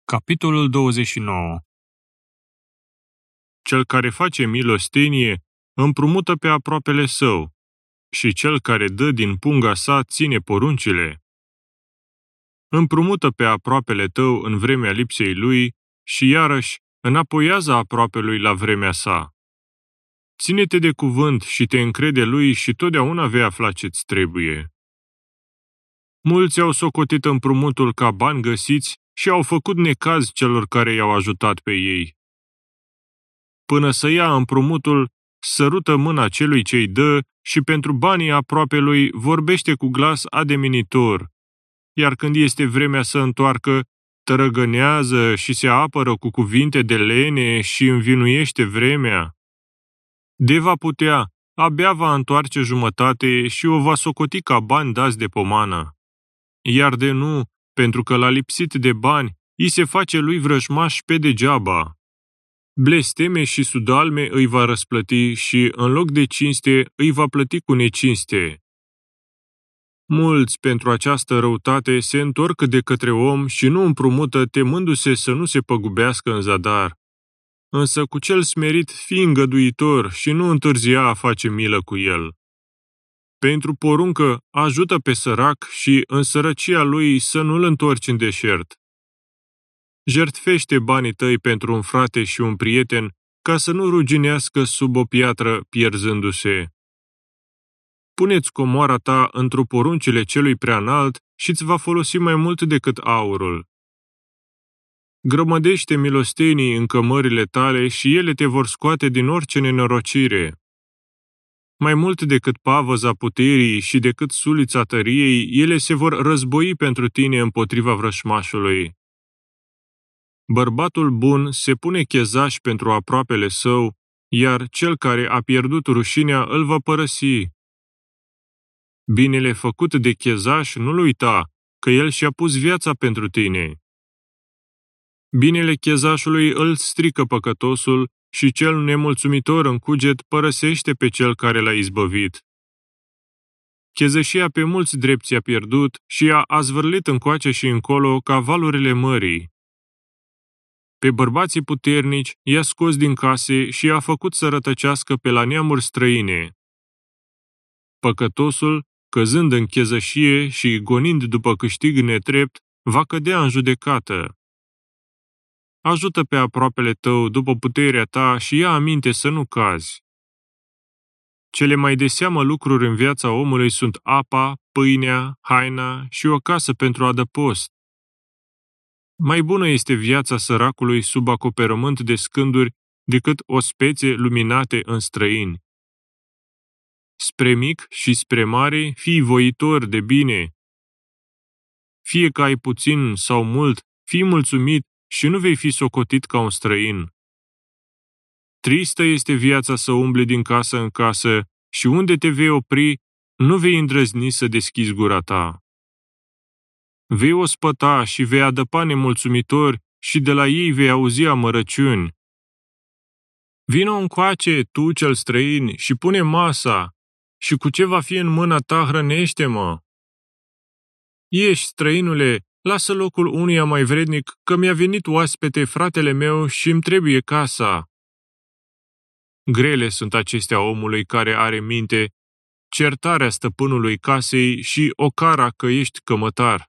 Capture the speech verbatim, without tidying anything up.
Capitolul douăzeci și nouă. Cel care face milostenie împrumută pe aproapele său, și cel care dă din punga sa ține poruncile. Împrumută pe aproapele tău în vremea lipsei lui și iarăși înapoiază aproapelui la vremea sa. Ține-te de cuvânt și te încrede lui și totdeauna vei afla ce-ți trebuie. Mulți au socotit împrumutul ca bani găsiți și au făcut necaz celor care i-au ajutat pe ei. Până să ia împrumutul, sărută mâna celui ce-i dă și pentru banii aproapelui vorbește cu glas ademenitor, iar când este vremea să întoarcă, tărăgânează și se apără cu cuvinte de lene și învinuiește vremea. De va putea, abia va întoarce jumătate și o va socoti ca bani dați de pomană. Iar de nu, pentru că l-a lipsit de bani, îi se face lui vrăjmaș pe degeaba. Blesteme și sudalme îi va răsplăti și, în loc de cinste, îi va plăti cu necinste. Mulți, pentru această răutate, se întorc de către om și nu împrumută, temându-se să nu se păgubească în zadar. Însă cu cel smerit fii îngăduitor și nu întârzia a face milă cu el. Pentru poruncă, ajută pe sărac și, în sărăcia lui, să nu-l întorci în deșert. Jertfește banii tăi pentru un frate și un prieten, ca să nu ruginească sub o piatră, pierzându-se. Pune-ți comoara ta într-o poruncile celui preanalt și îți va folosi mai mult decât aurul. Grămădește milostenii în cămările tale și ele te vor scoate din orice nenorocire. Mai mult decât pavăza puterii și decât sulița tăriei, ele se vor război pentru tine împotriva vrășmașului. Bărbatul bun se pune chezaș pentru aproapele său, iar cel care a pierdut rușinea îl va părăsi. Binele făcut de chezaș nu-l uita, că el și-a pus viața pentru tine. Binele chezașului îl strică păcătosul și cel nemulțumitor în cuget părăsește pe cel care l-a izbăvit. Chezășia pe mulți drepți a pierdut și a azvârlit încoace și încolo ca valurile mării. Pe bărbații puternici i-a scos din case și i-a făcut să rătăcească pe la neamuri străine. Păcătosul, căzând în chezășie și gonind după câștig nedrept, va cădea în judecată. Ajută pe aproapele tău după puterea ta și ia aminte să nu cazi. Cele mai de seamă lucruri în viața omului sunt apa, pâinea, haina și o casă pentru adăpost. Mai bună este viața săracului sub acoperământ de scânduri decât o spețe luminate în străini. Spre mic și spre mare, fii voitor de bine. Fie că ai puțin sau mult, fii mulțumit și nu vei fi socotit ca un străin. Tristă este viața să umbli din casă în casă și unde te vei opri, nu vei îndrăzni să deschizi gura ta. Vei ospăta și vei adăpa nemulțumitori și de la ei vei auzi amărăciuni. Vino încoace, tu cel străin, și pune masa, și cu ce va fi în mâna ta hrănește-mă. Ieși, străinule, lasă locul unuia mai vrednic, că mi-a venit oaspete fratele meu și îmi trebuie casa. Grele sunt acestea omului care are minte, certarea stăpânului casei și ocara că ești cămătar.